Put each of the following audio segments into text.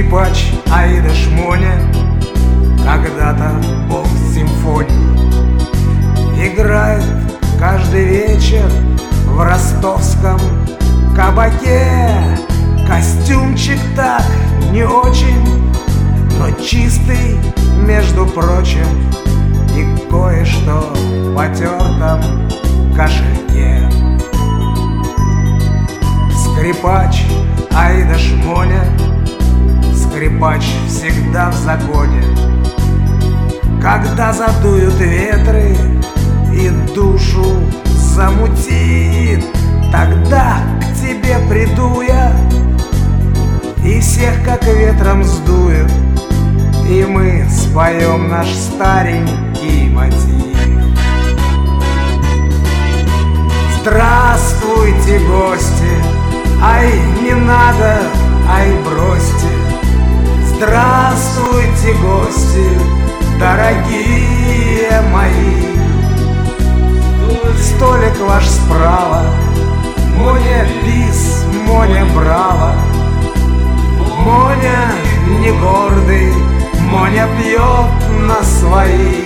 Скрипач Аида Шмоня, когда-то бог симфонии, играет каждый вечер в ростовском кабаке. Костюмчик так не очень, но чистый, между прочим, и кое-что в потертом кошельке. Скрипач Аида Шмоня, скрипач всегда в законе. Когда задуют ветры и душу замутит, тогда к тебе приду я и всех как ветром сдует, и мы споем наш старенький мотив. Здравствуйте, гости, ай, не надо, ай, бросьте. Здравствуйте, гости, дорогие мои. Столик ваш справа, Моня бис, Моня браво. Моня не гордый, Моня пьет на свои.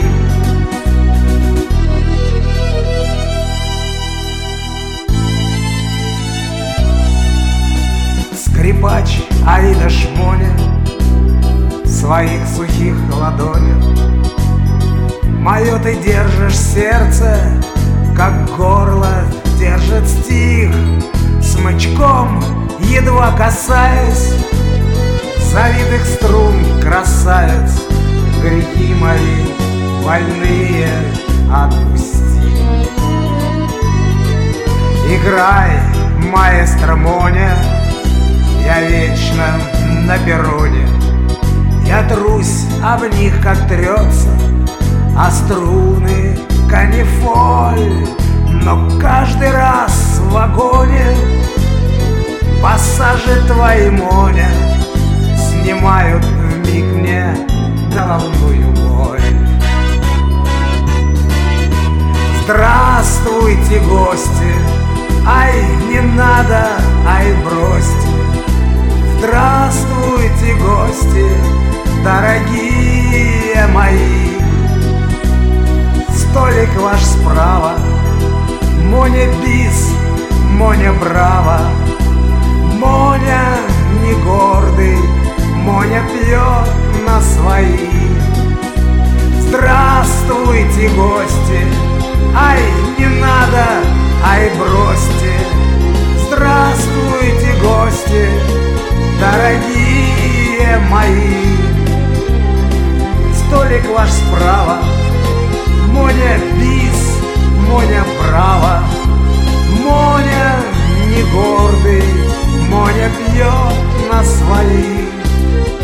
Скрипач Аида Шмоня в своих сухих ладонях мое ты держишь сердце, как горло держит стих, смычком едва касаясь завитых струн, красавец, грехи мои больные отпусти. Играй, маэстро Моня, я вечно на перроне. Я трусь об них, как трется, а струны канифоль. Но каждый раз в вагоне пассажи твои, Моня, снимают вмиг мне головную боль. Здравствуйте, гости, ай, не надо, ай, бросьте. Здравствуйте, гости, дорогие мои. Столик ваш справа, Моня бис, Моня браво. Моня не гордый, Моня пьет на свои. Здравствуйте, гости, ай, не надо, ай, бросьте. Здравствуйте, гости, дорогие мои. Столик ваш справа, Моня бис, Моня браво. Моня не гордый, Моня пьет на свои.